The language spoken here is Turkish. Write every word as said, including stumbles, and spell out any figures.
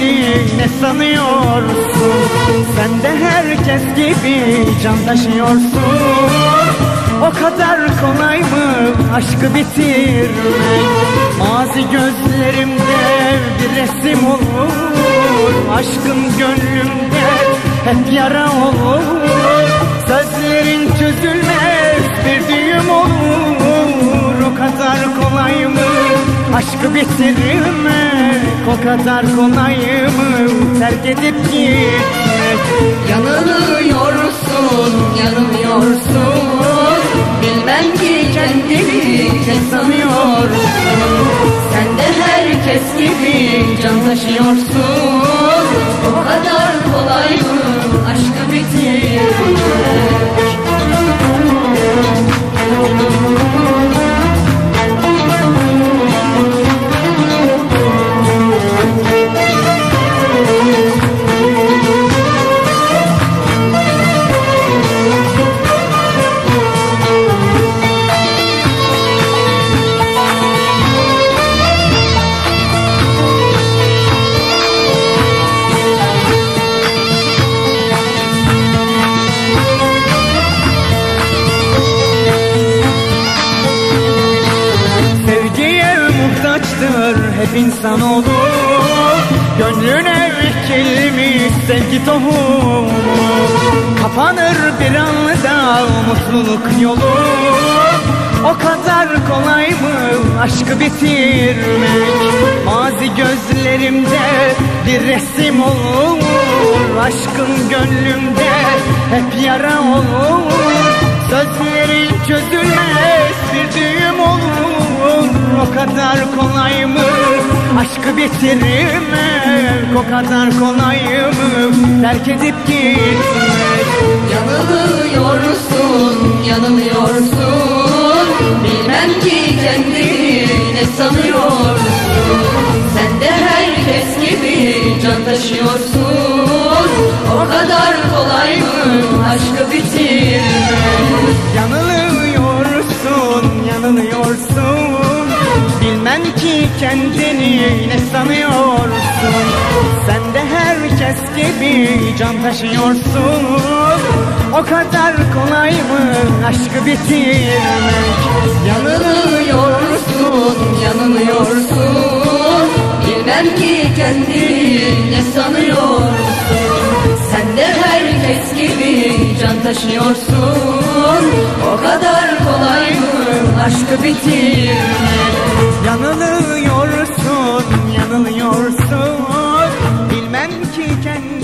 kendini ne sanıyorsun? Sen de herkes gibi can taşıyorsun. O kadar kolay mı aşkı bitirmek? Mazi gözlerimde bir resim olur, aşkın gönlümde hep yara olur. Sözlerin çözülmez bir düğüm olur. O kadar kolay mı aşkı bitirmek? O kadar kolay mı terk edip gitmek? Yanılıyorsun, yanılıyorsun. Bilmem ki kendini ne sanıyorsun? Sen de herkes gibi can taşıyorsun. O kadar kolay mı aşkı bitirmek? Hep insan olur, gönlüne ekilmiş sevgi tohumu. Kapanır bir anda mutluluk yolu. O kadar kolay mı aşkı bitirmek? Mazi gözlerimde bir resim olur, aşkın gönlümde hep yara olur. Sözlerin çözülmez bir düğüm olur. O kadar kolay mı aşkı bitirmek? O kadar kolay mı terk edip gitmek? Yanılıyorsun, yanılıyorsun. Bilmem ki kendini ne sanıyorsun? Sen de herkes gibi can taşıyorsun. O kadar kolay mı aşkı bitirmek? Yanılıyorsun, yanılıyorsun. Bilmem ki kendini ne sanıyorsun? Sen de herkes gibi can taşıyorsun. O kadar kolay mı aşkı bitirmek? Yanılıyorsun, yanılıyorsun. Bilmem ki kendini ne sanıyorsun? Sen de herkes gibi can taşıyorsun. O kadar kolay mı aşkı bitirmek? Yanılıyorsun, yanılıyorsun. Bilmem ki kendini